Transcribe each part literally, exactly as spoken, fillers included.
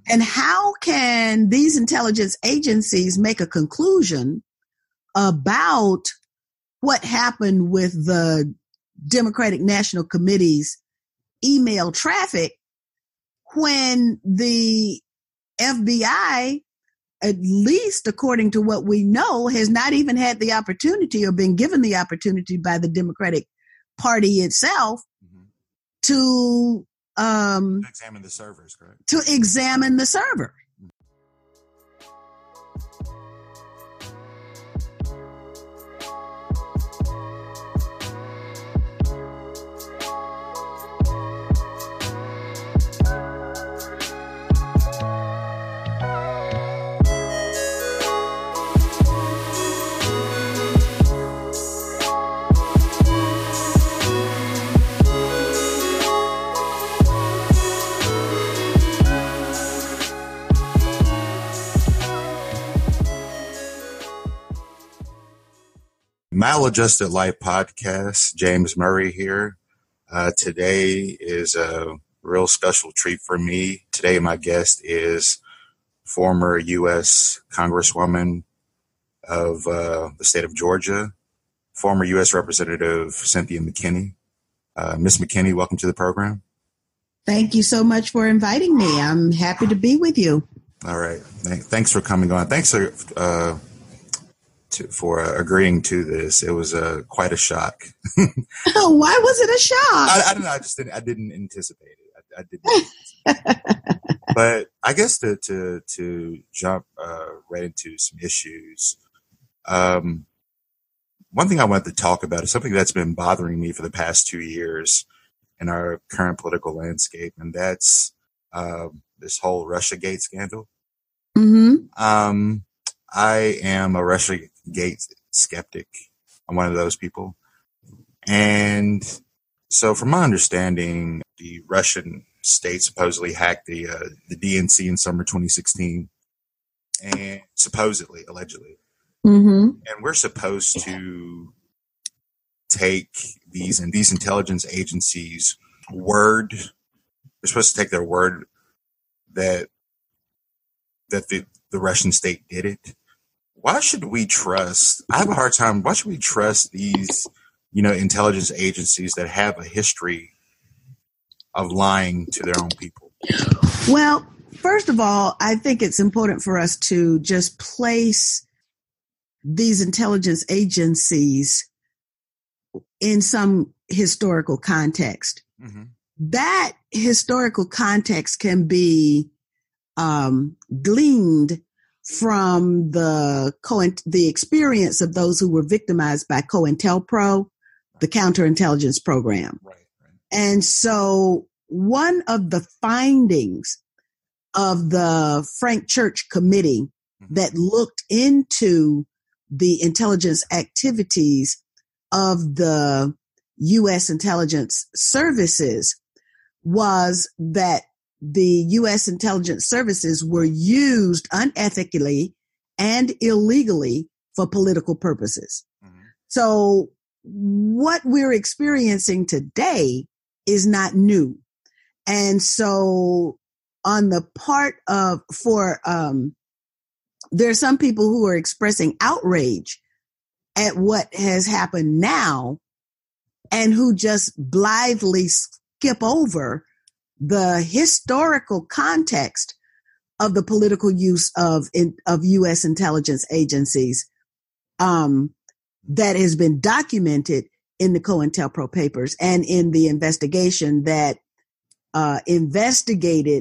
And how can these intelligence agencies make a conclusion about what happened with the Democratic National Committee's email traffic when the F B I, at least according to what we know, has not even had the opportunity or been given the opportunity by the Democratic Party itself mm-hmm. to um, to examine the servers, correct? To examine the server. Maladjusted Life Podcast, James Murray here. Uh, today is a real special treat for me. Today my guest is former U S Congresswoman of uh, the state of Georgia, former U S Representative Cynthia McKinney. Uh, Miz McKinney, welcome to the program. Thank you so much for inviting me. I'm happy to be with you. All right. Thanks for coming on. Thanks for uh, To, for uh, agreeing to this. It was uh, quite a shock. Oh, why was it a shock? I, I don't know. I just didn't. I didn't anticipate it. I, I didn't. Anticipate it. But I guess to to to jump uh, right into some issues. Um, one thing I wanted to talk about is something that's been bothering me for the past two years in our current political landscape, and that's uh, this whole Russiagate scandal. Mm-hmm. Um, I am a Russiagate skeptic. I'm one of those people. And so from my understanding, the Russian state supposedly hacked the uh, the D N C in summer twenty sixteen, and supposedly, allegedly. Mm-hmm. And we're supposed to take these and these intelligence agencies' word. We're supposed to take their word that that the, the Russian state did it. Why should we trust? I have a hard time. Why should we trust these, you know, intelligence agencies that have a history of lying to their own people? Well, first of all, I think it's important for us to just place these intelligence agencies in some historical context. Mm-hmm. That historical context can be um, gleaned from the co- the experience of those who were victimized by COINTELPRO, the counterintelligence program. Right, right. And so one of the findings of the Frank Church Committee mm-hmm. that looked into the intelligence activities of the U S intelligence services was that the U S intelligence services were used unethically and illegally for political purposes. Mm-hmm. So what we're experiencing today is not new. And so on the part of, for, um, there are some people who are expressing outrage at what has happened now and who just blithely skip over the historical context of the political use of in, of U S intelligence agencies um, that has been documented in the COINTELPRO papers and in the investigation that uh, investigated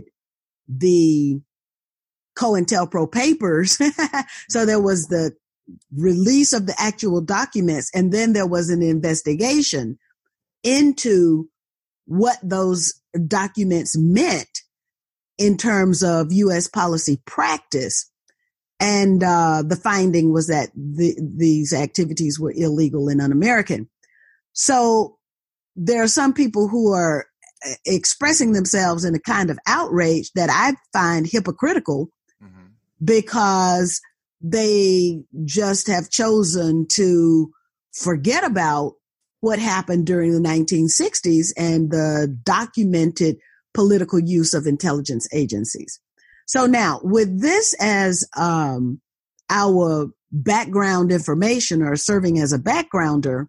the COINTELPRO papers. So there was the release of the actual documents, and then there was an investigation into what those documents meant in terms of U S policy practice. And uh, the finding was that the, these activities were illegal and un-American. So there are some people who are expressing themselves in a kind of outrage that I find hypocritical mm-hmm. because they just have chosen to forget about what happened during the nineteen sixties and the documented political use of intelligence agencies. So now with this as um, our background information or serving as a backgrounder,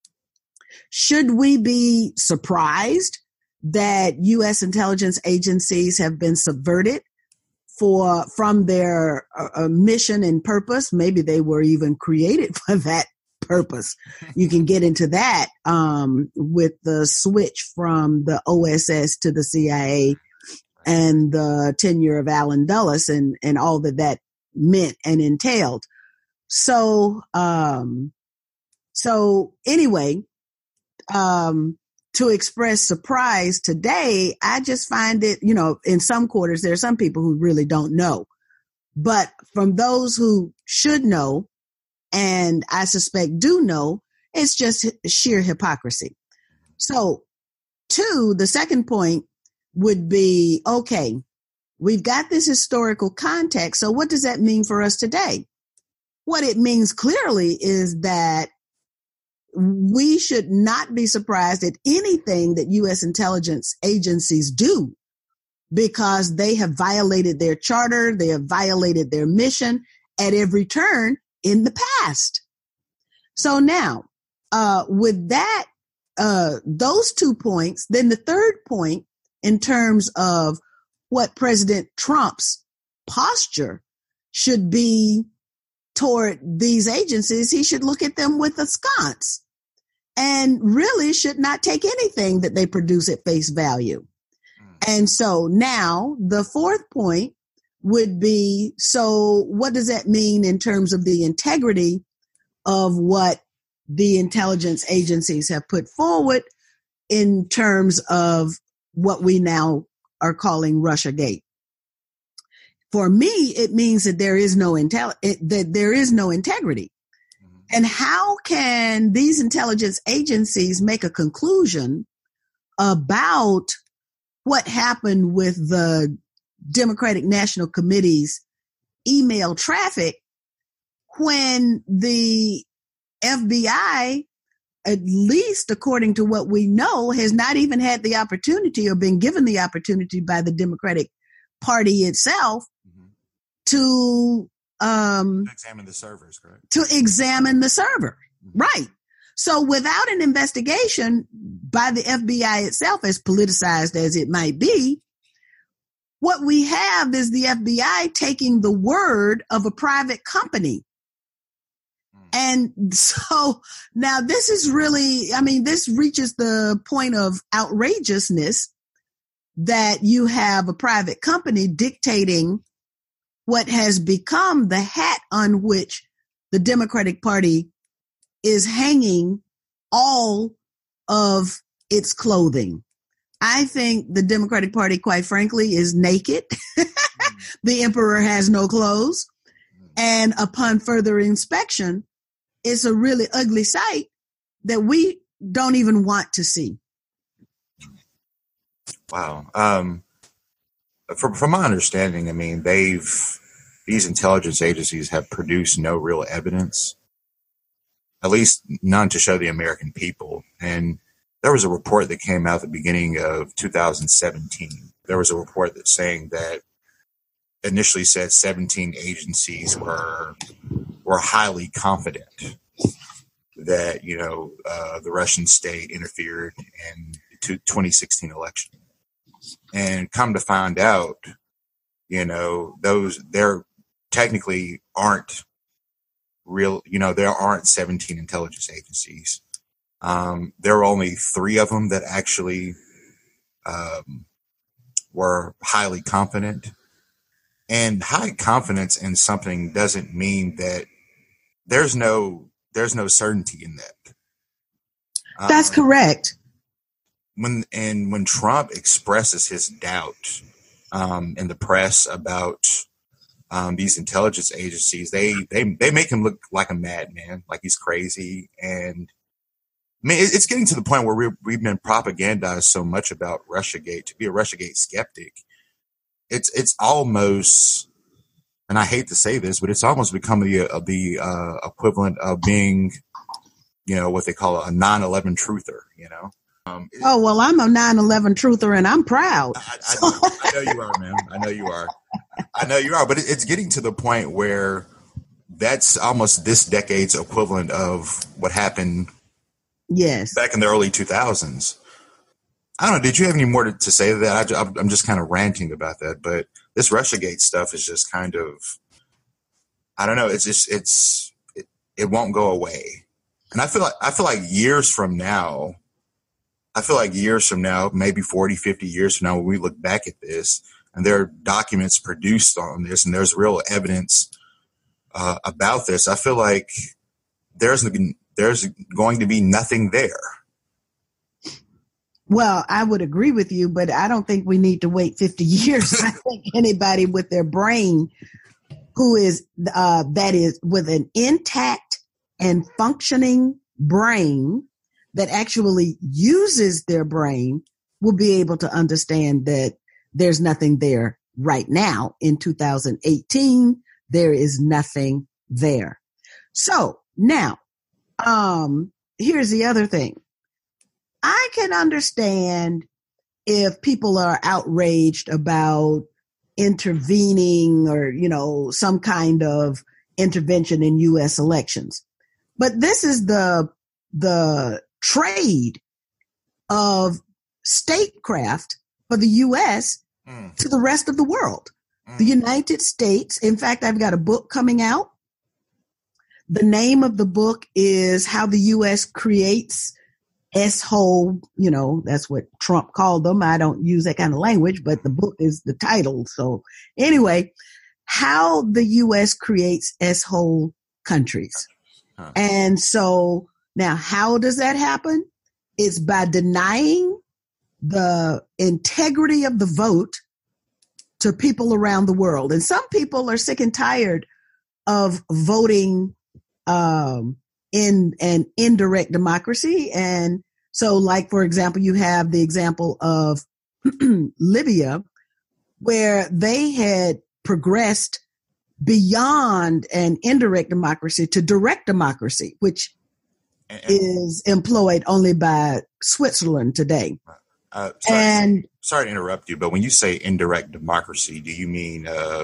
should we be surprised that U S intelligence agencies have been subverted for from their uh, mission and purpose? Maybe they were even created for that purpose. You can get into that um, with the switch from the O S S to the C I A and the tenure of Allen Dulles and, and all that that meant and entailed. So, um, so anyway, um, to express surprise today, I just find it, you know, in some quarters, there are some people who really don't know, but from those who should know, and I suspect do know, it's just sheer hypocrisy. So two, the second point would be, okay, we've got this historical context. So what does that mean for us today? What it means clearly is that we should not be surprised at anything that U S intelligence agencies do, because they have violated their charter, they have violated their mission at every turn in the past. So now, uh, with that, uh, those two points, then the third point in terms of what President Trump's posture should be toward these agencies, he should look at them with a sconce and really should not take anything that they produce at face value. And so now the fourth point would be, so what does that mean in terms of the integrity of what the intelligence agencies have put forward in terms of what we now are calling Russiagate? For me, it means that there is no intel, that there is no integrity. And how can these intelligence agencies make a conclusion about what happened with the Democratic National Committee's email traffic when the F B I, at least according to what we know, has not even had the opportunity or been given the opportunity by the Democratic Party itself mm-hmm. to um, examine the servers, correct? To examine the server, mm-hmm. right? So without an investigation by the F B I itself, as politicized as it might be, what we have is the F B I taking the word of a private company. And so now this is really, I mean, this reaches the point of outrageousness that you have a private company dictating what has become the hat on which the Democratic Party is hanging all of its clothing. I think the Democratic Party, quite frankly, is naked. The emperor has no clothes. And upon further inspection, it's a really ugly sight that we don't even want to see. Wow. Um, from, from my understanding, I mean, they've, these intelligence agencies have produced no real evidence, at least none to show the American people. And there was a report that came out at the beginning of two thousand seventeen. There was a report that's saying that initially said seventeen agencies were were highly confident that, you know, uh, the Russian state interfered in the twenty sixteen election. And come to find out, you know, those there technically aren't real, you know, there aren't seventeen intelligence agencies. Um, there were only three of them that actually um, were highly confident. And high confidence in something doesn't mean that there's no there's no certainty in that. That's um, correct. When and when Trump expresses his doubt um, in the press about um, these intelligence agencies, they they they make him look like a madman, like he's crazy. And I mean, it's getting to the point where we're, we've been propagandized so much about Russiagate. To be a Russiagate skeptic, it's it's almost, and I hate to say this, but it's almost become the uh, the uh, equivalent of being, you know, what they call a nine eleven truther. You know, Um, it, oh, well, I'm a nine eleven truther and I'm proud. I, I, I, I know you are, man. I know you are. I know you are. But it, it's getting to the point where that's almost this decade's equivalent of what happened yes. back in the early two thousands. I don't know. Did you have any more to, to say to that? I, I'm just kind of ranting about that. But this Russiagate stuff is just kind of, I don't know. It's just, it's, it, it won't go away. And I feel like, I feel like years from now, I feel like years from now, maybe forty, fifty years from now, when we look back at this and there are documents produced on this and there's real evidence uh, about this, I feel like there's, there's going to be nothing there. Well, I would agree with you, but I don't think we need to wait fifty years. I think anybody with their brain who is, uh, that is with an intact and functioning brain that actually uses their brain will be able to understand that there's nothing there right now. In two thousand eighteen, there is nothing there. So now, um, here's the other thing. I can understand if people are outraged about intervening or, you know, some kind of intervention in U S elections. But this is the, the trade of statecraft for the U S mm. to the rest of the world. Mm. The United States, in fact, I've got a book coming out. The name of the book is How the U S Creates S-hole, you know, that's what Trump called them. I don't use that kind of language, but the book is the title. So anyway, How the U S Creates S-hole Countries. Huh. And so now how does that happen? It's by denying the integrity of the vote to people around the world. And some people are sick and tired of voting um, in an indirect democracy. And so, like, for example, you have the example of Libya, where they had progressed beyond an indirect democracy to direct democracy, which and, is employed only by Switzerland today. Uh, sorry, and sorry to interrupt you, but when you say indirect democracy, do you mean uh,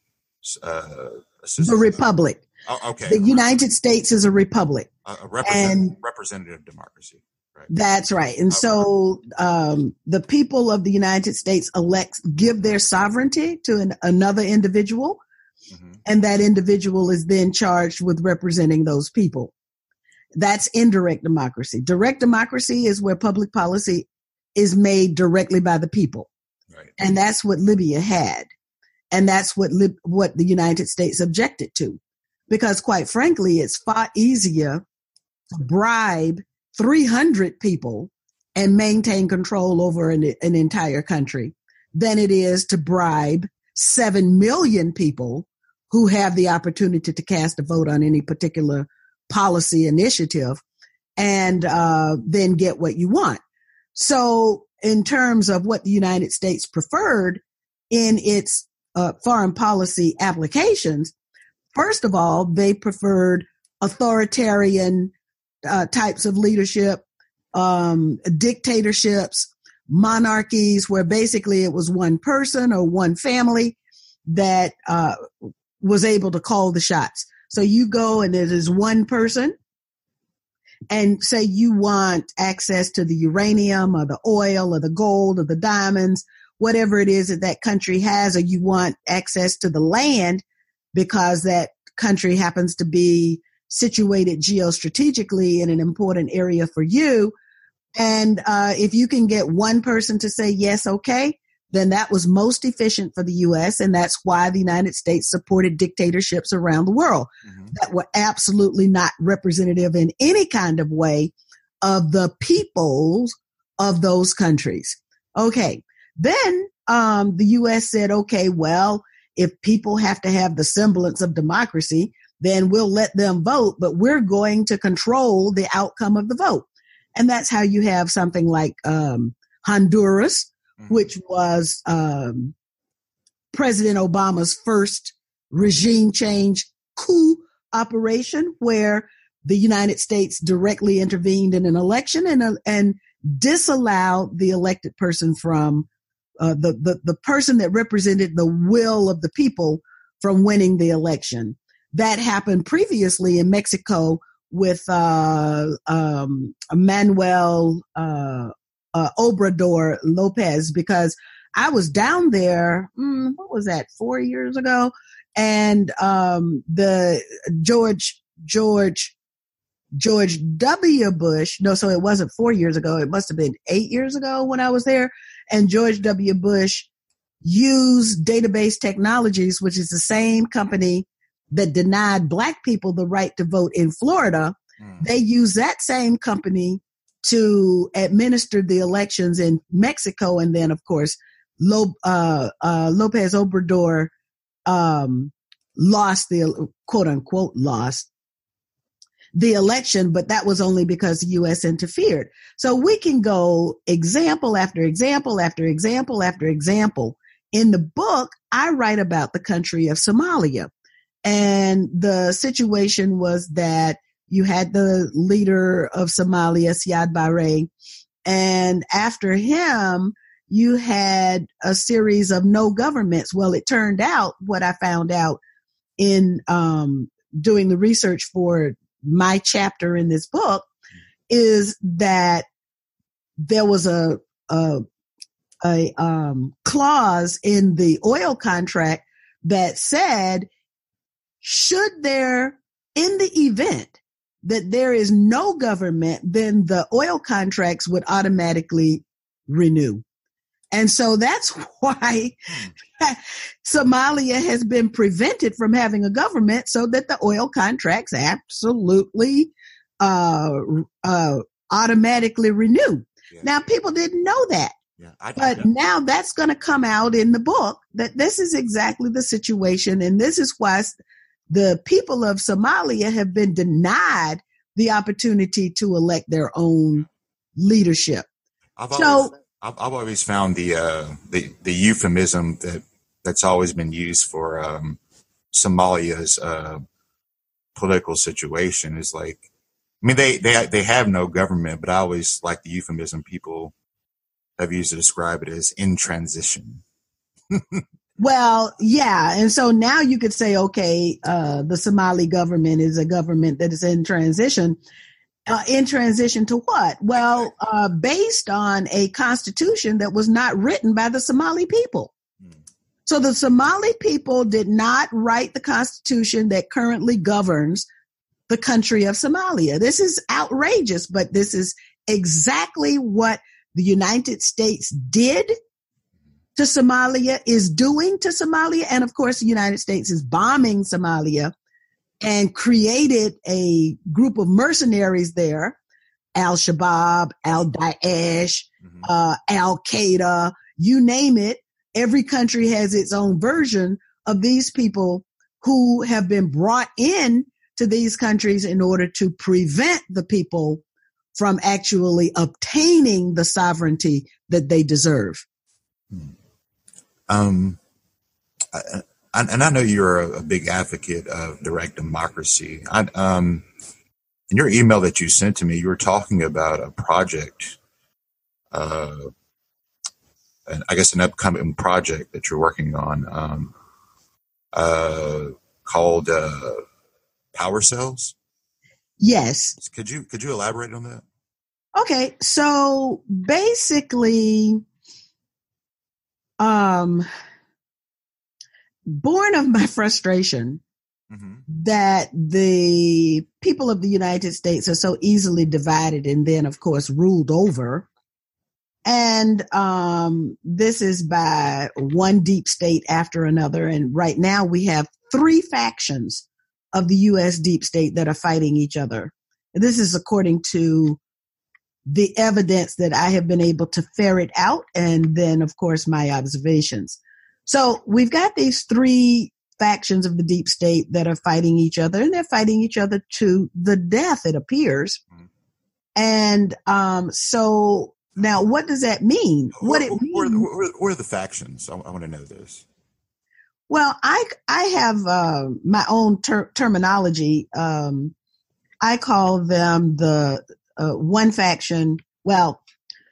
uh, the republic? Oh, okay. The United States is a republic. A, a representative, and representative democracy. Right. That's right. And okay. so um, the people of the United States elect, give their sovereignty to an, another individual, mm-hmm. and that individual is then charged with representing those people. That's indirect democracy. Direct democracy is where public policy is made directly by the people. Right. And that's what Libya had. And that's what Lib- what the United States objected to. Because quite frankly, it's far easier to bribe three hundred people and maintain control over an, an entire country than it is to bribe seven million people who have the opportunity to cast a vote on any particular policy initiative and uh, then get what you want. So in terms of what the United States preferred in its uh, foreign policy applications, first of all, they preferred authoritarian uh, types of leadership, um, dictatorships, monarchies, where basically it was one person or one family that uh, was able to call the shots. So you go and it is one person and say you want access to the uranium or the oil or the gold or the diamonds, whatever it is that that country has, or you want access to the land because that country happens to be situated geostrategically in an important area for you. And uh, if you can get one person to say, yes, okay, then that was most efficient for the U S. And that's why the United States supported dictatorships around the world mm-hmm. that were absolutely not representative in any kind of way of the peoples of those countries. Okay. Then um, the U S said, okay, well, if people have to have the semblance of democracy, then we'll let them vote, but we're going to control the outcome of the vote. And that's how you have something like um, Honduras, mm-hmm. which was um, President Obama's first regime change coup operation, where the United States directly intervened in an election and, uh, and disallowed the elected person from uh, the, the, the person that represented the will of the people from winning the election. That happened previously in Mexico with uh, um, Manuel uh, uh, Obrador Lopez, because I was down there, mm, what was that, four years ago? And um, the George, George, George W. Bush, no, so it wasn't four years ago. It must have been eight years ago when I was there. And George W. Bush used Database Technologies, which is the same company that denied Black people the right to vote in Florida. Mm. They used that same company to administer the elections in Mexico. And then, of course, Lo, uh, uh, Lopez Obrador um, lost the, quote unquote, lost the election, but that was only because the U S interfered. So we can go example after example after example after example. In the book, I write about the country of Somalia. And the situation was that you had the leader of Somalia, Siad Barre, and after him, you had a series of no governments. Well, it turned out, what I found out in um, doing the research for my chapter in this book, is that there was a a, a um, clause in the oil contract that said, should there, in the event that there is no government, then the oil contracts would automatically renew. And so that's why Somalia has been prevented from having a government, so that the oil contracts absolutely uh, uh, automatically renew. Yeah. Now, people didn't know that. Yeah, I, but I, now that's going to come out in the book, that this is exactly the situation. And this is why the people of Somalia have been denied the opportunity to elect their own leadership. I've so, always, I've, I've always found the, uh, the the euphemism that that's always been used for um, Somalia's uh, political situation is like, I mean, they, they they have no government, but I always like the euphemism people have used to describe it as in transition. Well, yeah. And so now you could say, okay, uh, the Somali government is a government that is in transition. Uh, in transition to what? Well, uh, based on a constitution that was not written by the Somali people. Hmm. So the Somali people did not write the constitution that currently governs the country of Somalia. This is outrageous, but this is exactly what the United States did to Somalia, is doing to Somalia. And of course, the United States is bombing Somalia and created a group of mercenaries there, Al-Shabaab, Al-Daesh, mm-hmm. uh, Al-Qaeda, you name it. Every country has its own version of these people who have been brought in to these countries in order to prevent the people from actually obtaining the sovereignty that they deserve. Um, I, I, and I know you're a, a big advocate of direct democracy. I, um, in your email that you sent to me, you were talking about a project, uh, and I guess an upcoming project that you're working on, um, uh, called uh, Power Cells. Yes. Could you could you elaborate on that? Okay, so basically, um, born of my frustration mm-hmm. that the people of the United States are so easily divided and then, of course, ruled over. And um, this is by one deep state after another. And right now we have three factions of the U S deep state that are fighting each other. This is according to the evidence that I have been able to ferret out, and then, of course, my observations. So we've got these three factions of the deep state that are fighting each other, and they're fighting each other to the death, it appears. Mm-hmm. And um, so now what does that mean? What it means? Where, where, where are the factions? I, I want to know this. Well, I, I have uh, my own ter- terminology. Um, I call them the uh, one faction. Well,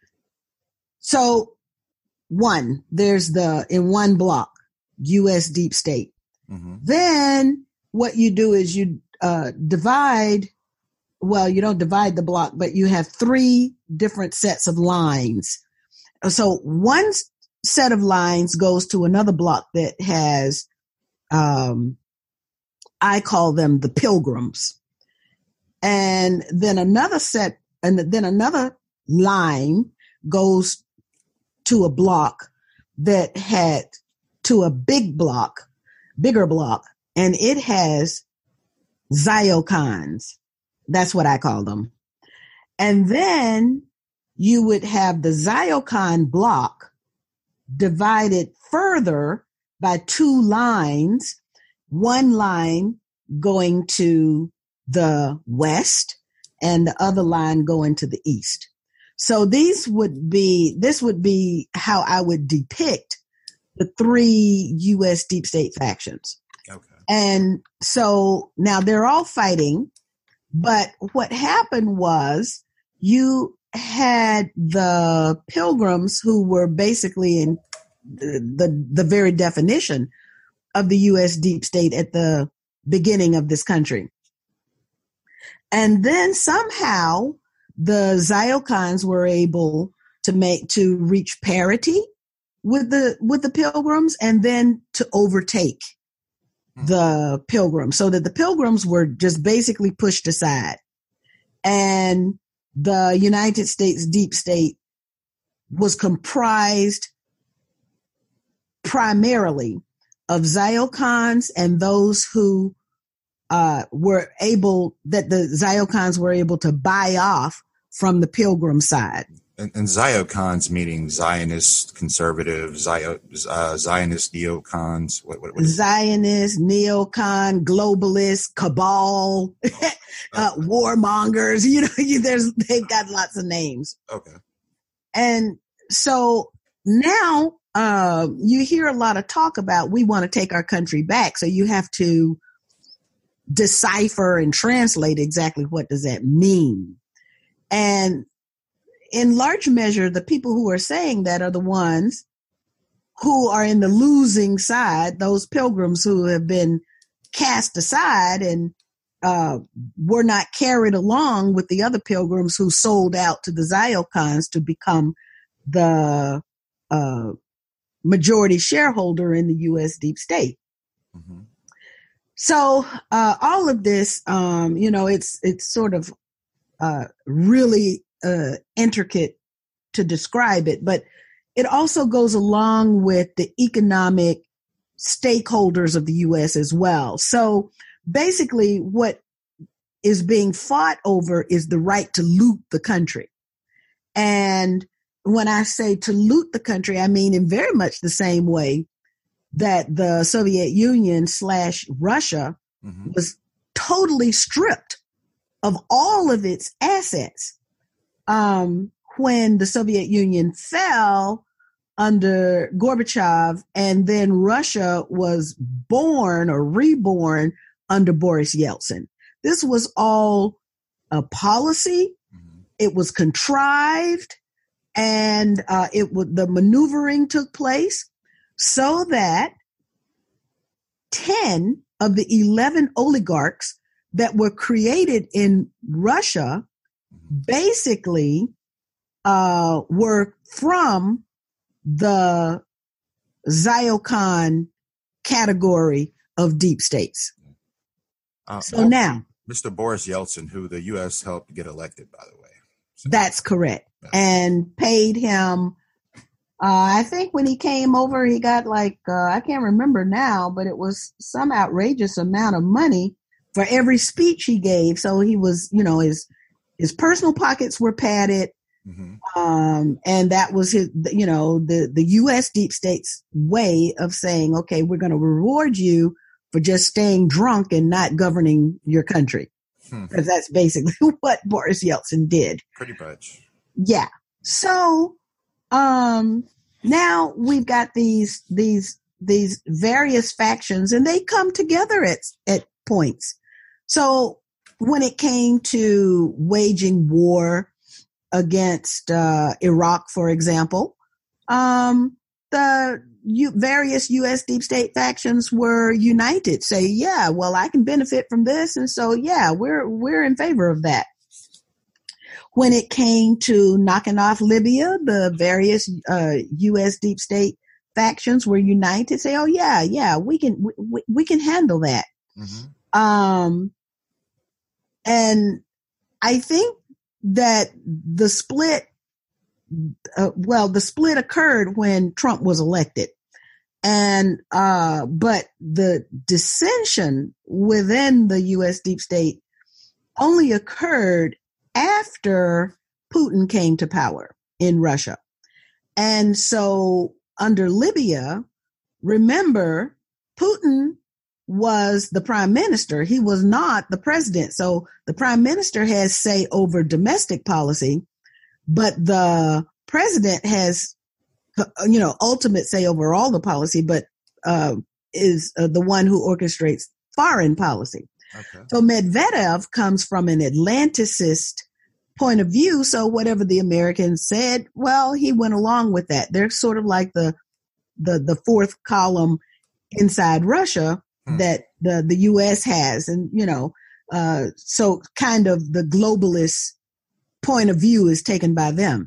So one, there's the, in one block, U S deep state. Mm-hmm. Then what you do is you uh, divide, well, you don't divide the block, but you have three different sets of lines. So one set of lines goes to another block that has, um, I call them the Pilgrims. And then another set, and then another line goes to a block that had, to a big block, bigger block, and it has Ziocons. That's what I call them. And then you would have the Ziocon block divided further by two lines, one line going to the west and the other line going to the east. So these would be, this would be how I would depict the three U S deep state factions. Okay. And so now they're all fighting, but what happened was you had the Pilgrims who were basically in the, the, the very definition of the U S deep state at the beginning of this country. And then somehow the Ziocons were able to make, to reach parity with the, with the Pilgrims and then to overtake the Pilgrims, so that the Pilgrims were just basically pushed aside. And the United States deep state was comprised primarily of Ziocons and those who uh, were able, that the Ziocons were able to buy off from the Pilgrim side. And, and Ziocons meaning Zionist conservative, Zio, uh, Zionist neocons. What, what, what Zionist, neocon, globalist, cabal, uh, warmongers. You know, there's they've got lots of names. Okay. And so now uh, you hear a lot of talk about we want to take our country back. So you have to decipher and translate exactly what does that mean. And in large measure, the people who are saying that are the ones who are in the losing side, those Pilgrims who have been cast aside and uh, were not carried along with the other Pilgrims who sold out to the Ziocons to become the uh, majority shareholder in the U S deep state. Mm-hmm. So uh, all of this, um, you know, it's it's sort of uh, really Uh, intricate to describe it, but it also goes along with the economic stakeholders of the U S as well. So basically what is being fought over is the right to loot the country. And when I say to loot the country, I mean in very much the same way that the Soviet Union slash Russia mm-hmm. was totally stripped of all of its assets. Um, when the Soviet Union fell under Gorbachev, and then Russia was born or reborn under Boris Yeltsin. This was all a policy. Mm-hmm. It was contrived, and uh, it would the maneuvering took place so that ten of the eleven oligarchs that were created in Russia basically uh, were from the Ziocon category of deep states. Uh, so well, now, Mister Boris Yeltsin, who the U S helped get elected, by the way. So, that's correct. Yeah. And paid him, uh, I think when he came over, he got like, uh, I can't remember now, but it was some outrageous amount of money for every speech he gave. So he was, you know, his His personal pockets were padded, mm-hmm. um, and that was his, you know, the, the U S deep state's way of saying, okay, we're going to reward you for just staying drunk and not governing your country. Hmm. Because that's basically what Boris Yeltsin did. Pretty much. Yeah. So um, now we've got these these these various factions, and they come together at at points. So when it came to waging war against uh, Iraq, for example, um, the U- various U S deep state factions were united. Say, yeah, well, I can benefit from this, and so yeah, we're we're in favor of that. When it came to knocking off Libya, the various uh, U S deep state factions were united. Say, oh yeah, yeah, we can we, we can handle that. Mm-hmm. Um, and I think that the split, uh, well, the split occurred when Trump was elected. And, uh, but the dissension within the U S deep state only occurred after Putin came to power in Russia. And so under Libya, remember, Putin was the prime minister. He was not the president. So the prime minister has say over domestic policy, but the president has, you know, ultimate say over all the policy, but uh, is uh, the one who orchestrates foreign policy. Okay. So Medvedev comes from an Atlanticist point of view. So whatever the Americans said, well, he went along with that. They're sort of like the the the fourth column inside Russia hmm. that the, the U S has. And, you know, uh, so kind of the globalist point of view is taken by them.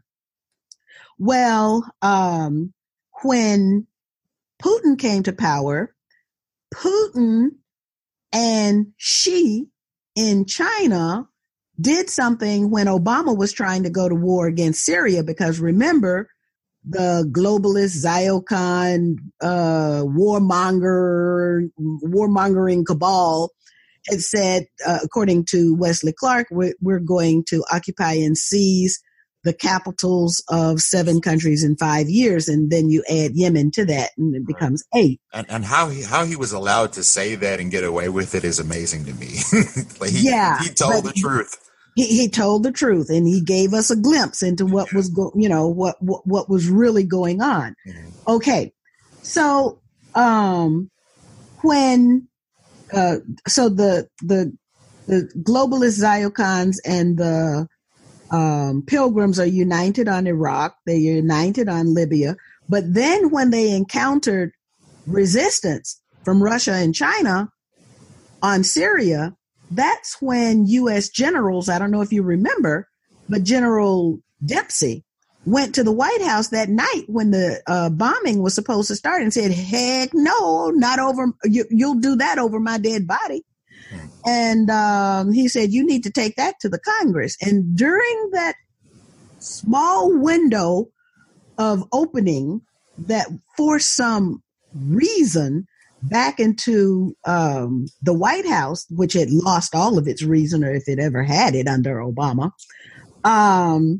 Well, um, when Putin came to power, Putin and Xi in China did something when Obama was trying to go to war against Syria, because remember, the globalist Zyokon uh, warmonger, warmongering cabal had said, uh, according to Wesley Clark, we're, we're going to occupy and seize the capitals of seven countries in five years, and then you add Yemen to that, and it becomes eight. And, and how he how he was allowed to say that and get away with it is amazing to me. Like he, yeah, he told the truth. He he told the truth, and he gave us a glimpse into what was go, you know what, what what was really going on. Mm-hmm. Okay, so um, when uh, so the the the globalist Zyokons and the um, Pilgrims are united on Iraq. They're united on Libya. But then when they encountered resistance from Russia and China on Syria, that's when U S generals, I don't know if you remember, but General Dempsey went to the White House that night when the uh, bombing was supposed to start and said, heck no, not over. You, you'll do that over my dead body. And um, he said, you need to take that to the Congress. And during that small window of opening that for some reason back into um, the White House, which had lost all of its reason, or if it ever had it under Obama, um,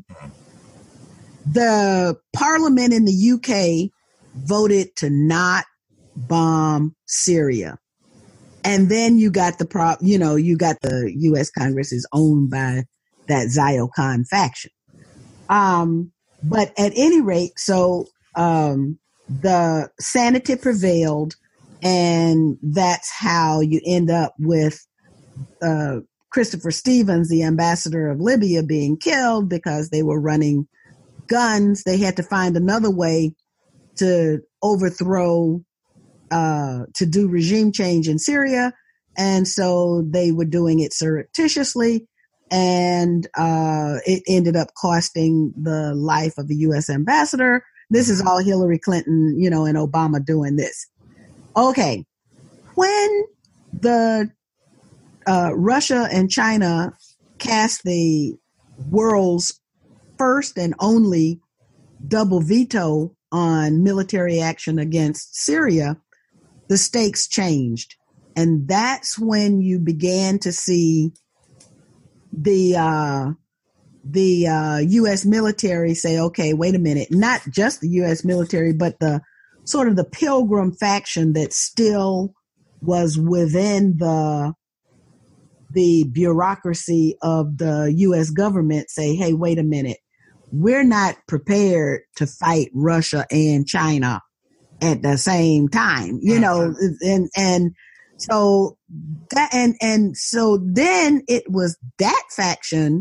the parliament in the U K voted to not bomb Syria. And then you got the prop, you know, you got the U S Congress is owned by that Zyokon faction. Um, but at any rate, so um, the sanity prevailed, and that's how you end up with uh, Christopher Stevens, the ambassador of Libya, being killed because they were running guns. They had to find another way to overthrow Uh, to do regime change in Syria. And so they were doing it surreptitiously, and uh, it ended up costing the life of the U S ambassador. This is all Hillary Clinton, you know, and Obama doing this. Okay. When the uh, Russia and China cast the world's first and only double veto on military action against Syria, the stakes changed. And that's when you began to see the uh, the uh, U S military say, okay, wait a minute, not just the U S military, but the sort of the Pilgrim faction that still was within the the bureaucracy of the U S government say, hey, wait a minute, we're not prepared to fight Russia and China at the same time, you know, and, and so that, and, and so then it was that faction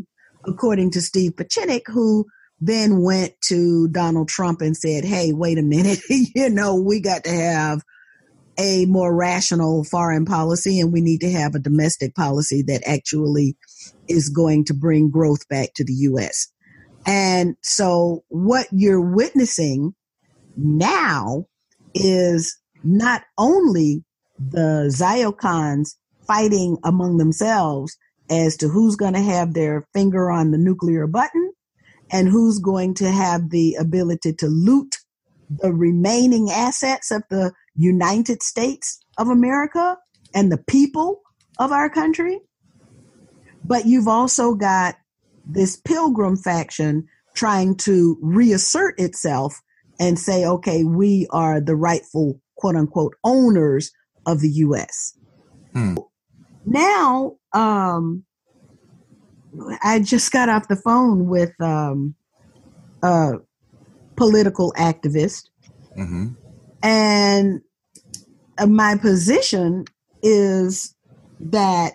according to Steve Pachinik, who then went to Donald Trump and said, hey, wait a minute, you know, we got to have a more rational foreign policy, and we need to have a domestic policy that actually is going to bring growth back to the U S. And so what you're witnessing now is not only the Zyocons fighting among themselves as to who's going to have their finger on the nuclear button and who's going to have the ability to loot the remaining assets of the United States of America and the people of our country. But you've also got this Pilgrim faction trying to reassert itself and say, okay, we are the rightful, quote unquote, owners of the U S. Hmm. Now, um, I just got off the phone with um, a political activist, mm-hmm. and my position is that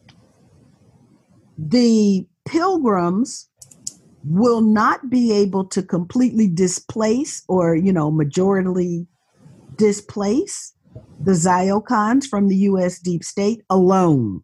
the Pilgrims will not be able to completely displace or, you know, majority displace the Zyocons from the U S deep state alone.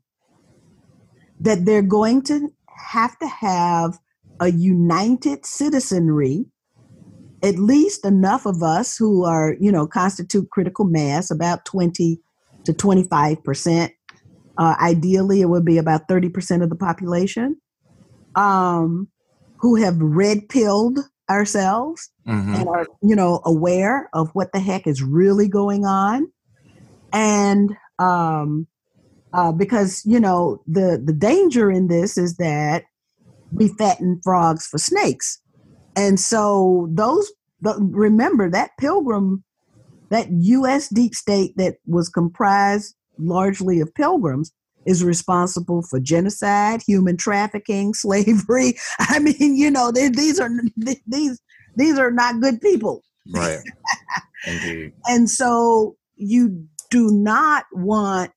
That they're going to have to have a united citizenry, at least enough of us who are, you know, constitute critical mass, about twenty to twenty-five percent. Uh, ideally, it would be about thirty percent of the population, um, who have red-pilled ourselves mm-hmm. and are, you know, aware of what the heck is really going on. And um, uh, because, you know, the, the danger in this is that we fatten frogs for snakes. And so those, the, remember that Pilgrim, that U S deep state that was comprised largely of Pilgrims is responsible for genocide, human trafficking, slavery. I mean, you know, they, these are these these are not good people. Right. Indeed. And so you do not want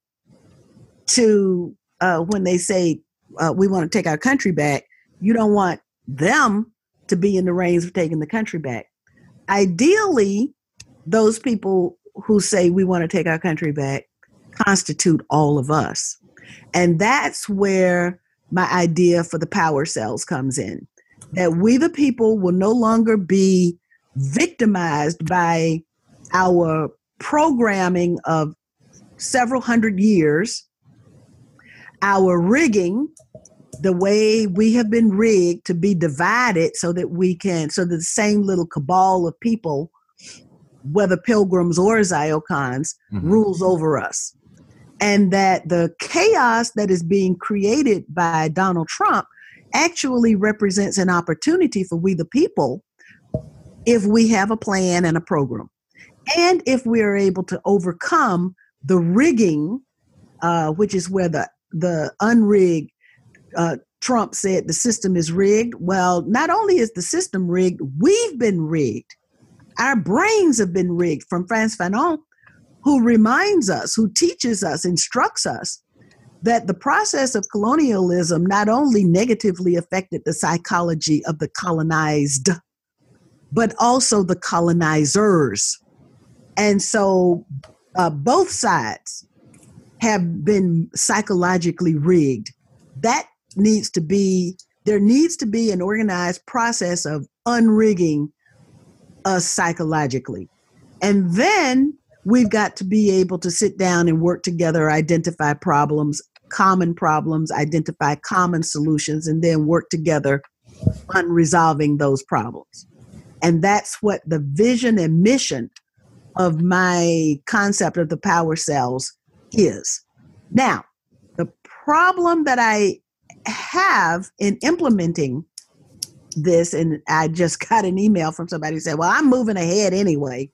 to, uh, when they say uh, we want to take our country back, you don't want them to be in the reins of taking the country back. Ideally, those people who say we want to take our country back constitute all of us. And that's where my idea for the power cells comes in, that we the people will no longer be victimized by our programming of several hundred years, our rigging, the way we have been rigged to be divided so that we can, so that the same little cabal of people, whether Pilgrims or Zyocons, mm-hmm. rules over us. And that the chaos that is being created by Donald Trump actually represents an opportunity for we the people if we have a plan and a program. And if we are able to overcome the rigging, uh, which is where the, the unrigged, uh, Trump said the system is rigged. Well, not only is the system rigged, we've been rigged. Our brains have been rigged, from Frantz Fanon, who reminds us, who teaches us, instructs us that the process of colonialism not only negatively affected the psychology of the colonized, but also the colonizers. And so uh, both sides have been psychologically rigged. That needs to be, there needs to be an organized process of unrigging us psychologically. And then we've got to be able to sit down and work together, identify problems, common problems, identify common solutions, and then work together on resolving those problems. And that's what the vision and mission of my concept of the power cells is. Now, the problem that I have in implementing this, and I just got an email from somebody who said, well, I'm moving ahead anyway,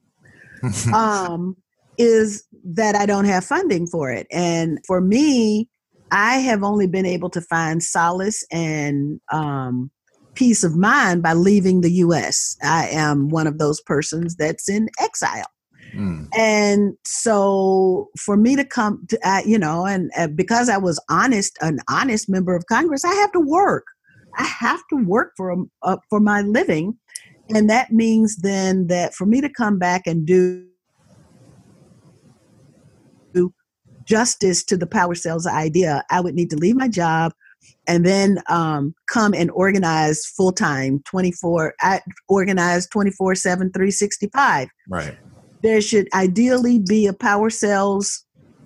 um, is that I don't have funding for it. And for me, I have only been able to find solace and um, peace of mind by leaving the U S. I am one of those persons that's in exile. Mm. And so for me to come to, uh, you know, and uh, because I was honest, an honest member of Congress, I have to work. I have to work for uh, for my living, and that means then that for me to come back and do justice to the power cells idea, I would need to leave my job and then um, come and organize full time, twenty-four. I organize twenty-four seven, three sixty-five. Right. There should ideally be a power cells,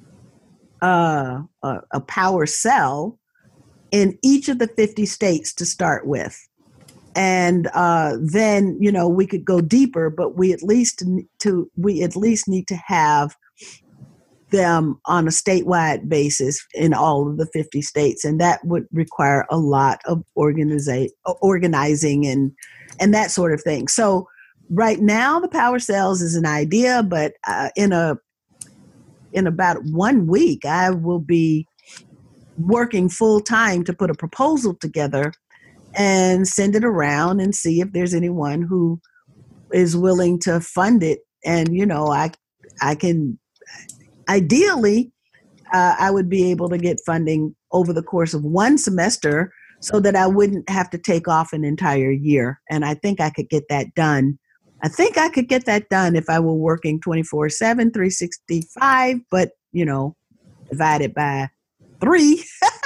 uh, a, a power cell in each of the fifty states to start with. And uh, then, you know, we could go deeper, but we at least to we at least need to have them on a statewide basis in all of the fifty states, and that would require a lot of organiza- organizing and and that sort of thing. So right now, the power cells is an idea, but uh, in a in about one week, I will be working full time to put a proposal together and send it around and see if there's anyone who is willing to fund it. And you know, I I can. Ideally, uh, I would be able to get funding over the course of one semester so that I wouldn't have to take off an entire year. And I think I could get that done. I think I could get that done if I were working twenty-four seven, three sixty-five, but, you know, divided by three.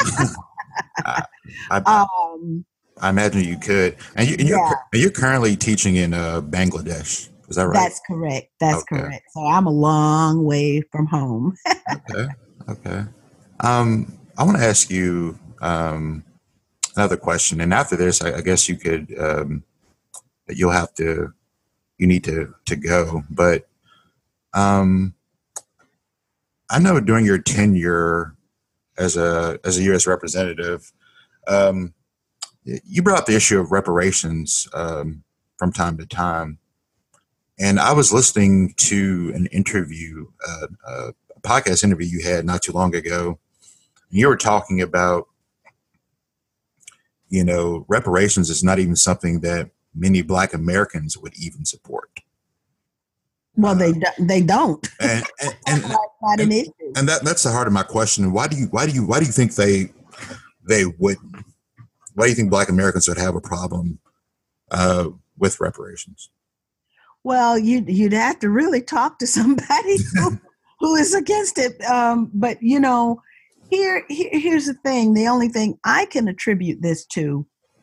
I, I, um, I imagine you could. And, you, and you're, yeah. you're currently teaching in uh, Bangladesh. Is that right? That's correct. That's okay. correct. So I'm a long way from home. okay. Okay. Um, I want to ask you um, another question. And after this, I, I guess you could, um, you'll have to, you need to, to go. But um, I know during your tenure as a, as a U S representative, um, you brought up the issue of reparations um, from time to time. And I was listening to an interview, uh, uh, a podcast interview you had not too long ago. And you were talking about, you know, reparations is not even something that many Black Americans would even support. Well, they uh, they don't. And, and, and, that's not an issue. And that that's the heart of my question. Why do you why do you why do you think they they wouldn't? Why do you think Black Americans would have a problem uh, with reparations? Well, you'd, you'd have to really talk to somebody who, who is against it. Um, but, you know, here, here here's the thing. The only thing I can attribute this to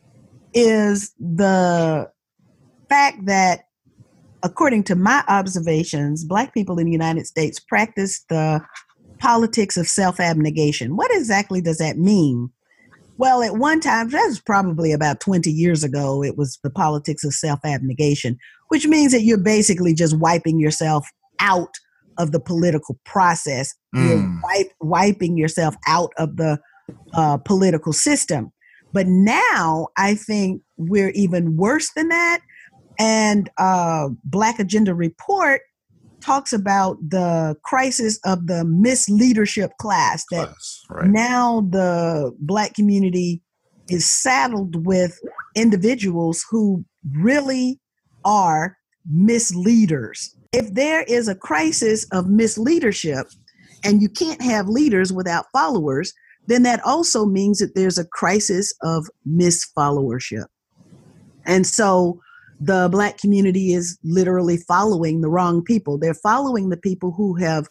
is the fact that, according to my observations, Black people in the United States practice the politics of self-abnegation. What exactly does that mean? Well, at one time, that was probably about twenty years ago, it was the politics of self-abnegation, which means that you're basically just wiping yourself out of the political process. Mm. You're wipe, wiping yourself out of the uh, political system. But now I think we're even worse than that. And uh, Black Agenda Report talks about the crisis of the misleadership class, that class, right. Now the Black community is saddled with individuals who really are misleaders. If there is a crisis of misleadership and you can't have leaders without followers, then that also means that there's a crisis of misfollowership. And so the Black community is literally following the wrong people. They're following the people who have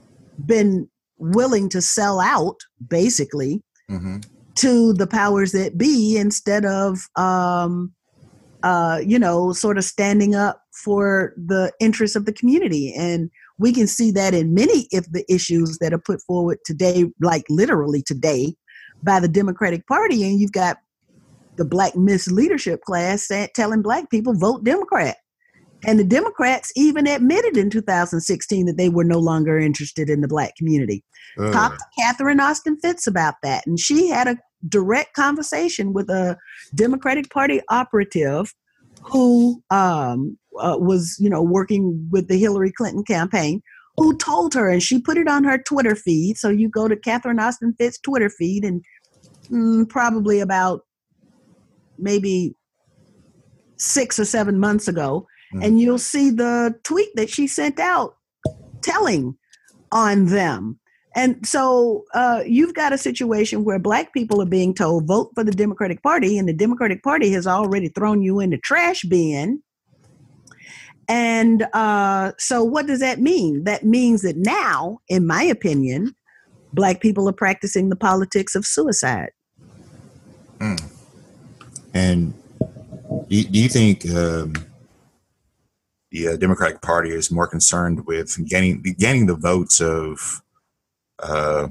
been willing to sell out, basically, mm-hmm. to the powers that be instead of, um, uh, you know, sort of standing up for the interests of the community. And we can see that in many of the issues that are put forward today, like literally today, by the Democratic Party. And you've got the Black misleadership class telling Black people, vote Democrat. And the Democrats even admitted in two thousand sixteen that they were no longer interested in the Black community. Uh. Talk to Catherine Austin Fitts about that. And she had a direct conversation with a Democratic Party operative who um, uh, was, you know, working with the Hillary Clinton campaign, who told her, and she put it on her Twitter feed. So you go to Catherine Austin Fitts' Twitter feed, and mm, probably about maybe six or seven months ago, mm. and you'll see the tweet that she sent out telling on them. And so uh, you've got a situation where black people are being told, vote for the Democratic Party, and the Democratic Party has already thrown you in the trash bin. And uh, so what does that mean? That means that now, in my opinion, black people are practicing the politics of suicide. Mm. And do, do you think um, the uh, Democratic Party is more concerned with gaining, gaining the votes of uh,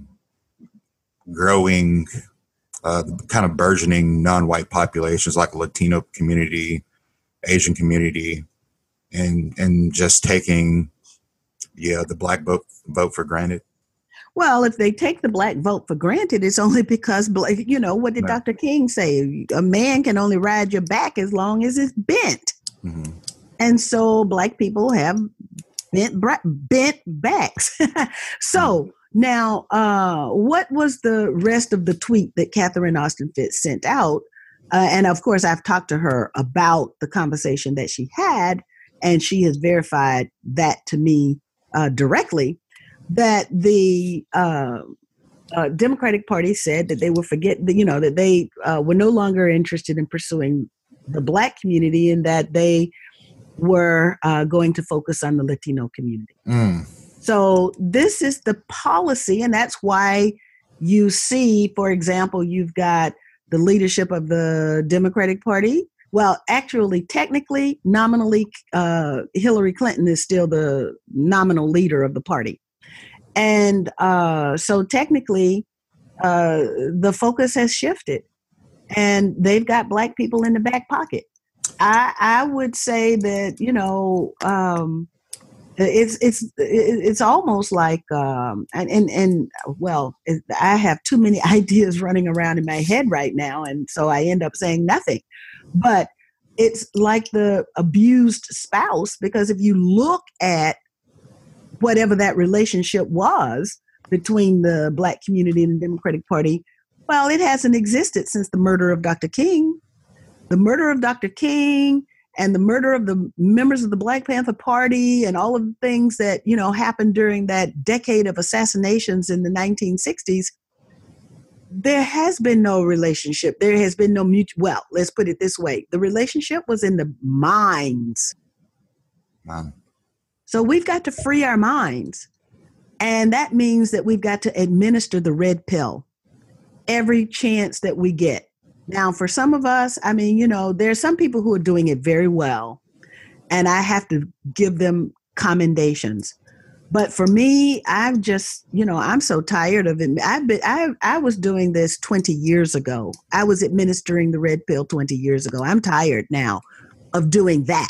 growing, uh, kind of burgeoning non-white populations like the Latino community, Asian community, and and just taking yeah the black vote vote for granted? Well, if they take the black vote for granted, it's only because, you know, what did no. Doctor King say? A man can only ride your back as long as it's bent. Mm-hmm. And so black people have bent bent backs. So mm-hmm. now, uh, what was the rest of the tweet that Catherine Austin Fitts sent out? Uh, and of course, I've talked to her about the conversation that she had, and she has verified that to me uh, directly, that the uh, uh, Democratic Party said that they were forget, you know, that they uh, were no longer interested in pursuing the black community, and that they were uh, going to focus on the Latino community. Mm. So this is the policy, and that's why you see, for example, you've got the leadership of the Democratic Party. Well, actually, technically, nominally, uh, Hillary Clinton is still the nominal leader of the party. And uh, so technically, uh, the focus has shifted, and they've got black people in the back pocket. I, I would say that, you know, um, it's it's it's almost like, um, and, and, and well, it, I have too many ideas running around in my head right now, and so I end up saying nothing. But it's like the abused spouse, because if you look at whatever that relationship was between the black community and the Democratic Party, well, it hasn't existed since the murder of Doctor King. The murder of Doctor King and the murder of the members of the Black Panther Party and all of the things that, you know, happened during that decade of assassinations in the nineteen sixties, there has been no relationship. There has been no mutual, well, let's put it this way. The relationship was in the minds. Wow. So we've got to free our minds. And that means that we've got to administer the red pill every chance that we get. Now, for some of us, I mean, you know, there's some people who are doing it very well, and I have to give them commendations. But for me, I've just, you know, I'm so tired of it. I've been, I, I was doing this twenty years ago. I was administering the red pill twenty years ago. I'm tired now of doing that.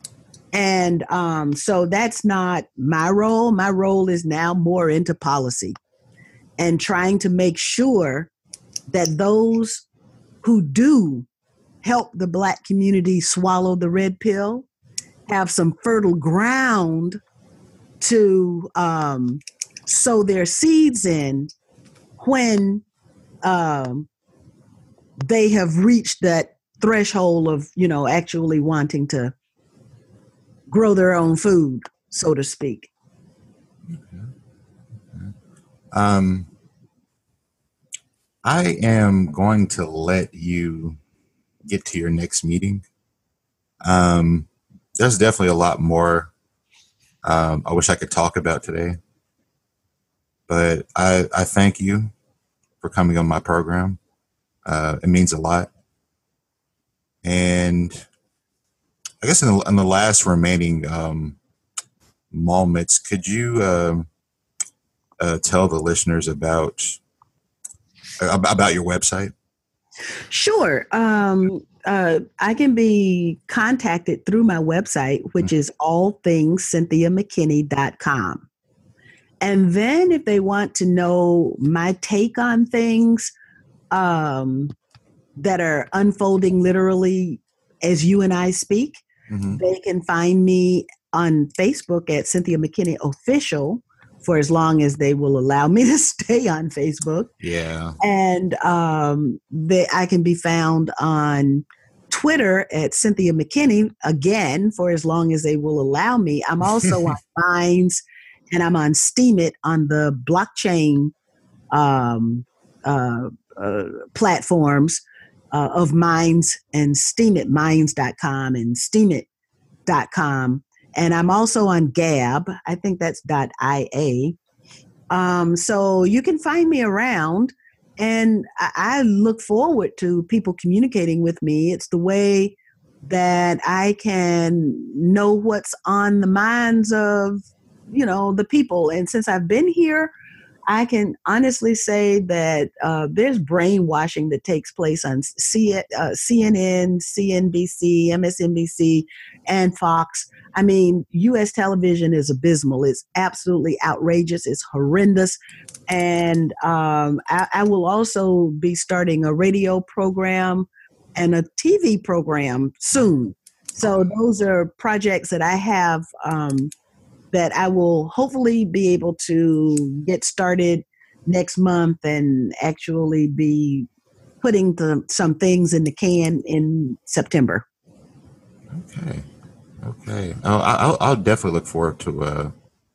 And um, so that's not my role. My role is now more into policy and trying to make sure that those who do help the black community swallow the red pill have some fertile ground to um, sow their seeds in when um, they have reached that threshold of, you know, actually wanting to grow their own food, so to speak. Okay. Okay. Um, I am going to let you get to your next meeting. Um, there's definitely a lot more um, I wish I could talk about today, but I, I thank you for coming on my program. Uh, it means a lot. And I guess in the, in the last remaining um, moments, could you uh, uh, tell the listeners about uh, about your website? Sure. Um, uh, I can be contacted through my website, which mm-hmm. is all things cynthia mckinney dot com. And then if they want to know my take on things um, that are unfolding literally as you and I speak, mm-hmm. they can find me on Facebook at Cynthia McKinney Official for as long as they will allow me to stay on Facebook. Yeah. And um, they, I can be found on Twitter at Cynthia McKinney, again, for as long as they will allow me. I'm also on Minds and I'm on Steemit on the blockchain um, uh, uh, platforms uh, of Minds and Steemit, minds dot com and steemit dot com. And I'm also on Gab. I think that's .ia. Um, so you can find me around, and I, I look forward to people communicating with me. It's the way that I can know what's on the minds of, you know, the people. And since I've been here, I can honestly say that uh, there's brainwashing that takes place on C- uh, C N N, C N B C, M S N B C, and Fox. I mean, U S television is abysmal. It's absolutely outrageous. It's horrendous. And um, I, I will also be starting a radio program and a T V program soon. So those are projects that I have um, that I will hopefully be able to get started next month and actually be putting the, some things in the can in September. Okay. Okay. Oh, I'll, I'll definitely look forward to uh,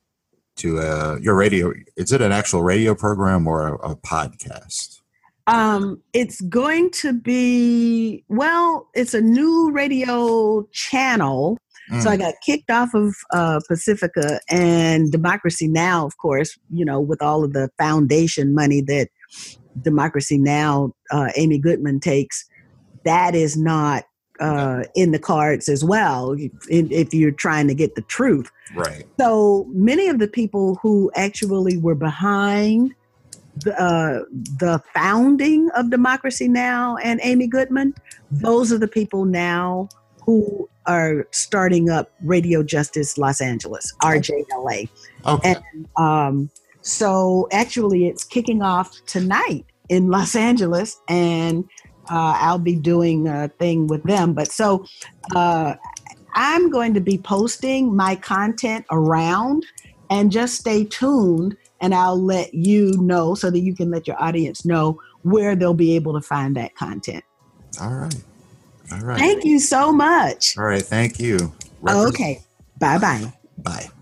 to uh, your radio. Is it an actual radio program or a, a podcast? Um, it's going to be, well, it's a new radio channel. Mm. So I got kicked off of uh, Pacifica and Democracy Now!, of course, you know, with all of the foundation money that Democracy Now!, uh, Amy Goodman takes. That is not uh, in the cards as well, if, if you're trying to get the truth. Right. So many of the people who actually were behind the, uh, the founding of Democracy Now! And Amy Goodman, those are the people now who are starting up Radio Justice Los Angeles, R J L A. Okay. And um, so actually it's kicking off tonight in Los Angeles, and uh, I'll be doing a thing with them. But so uh, I'm going to be posting my content around, and just stay tuned, and I'll let you know so that you can let your audience know where they'll be able to find that content. All right. All right. Thank you so much. All right. Thank you. Represent- okay. Bye-bye. Bye.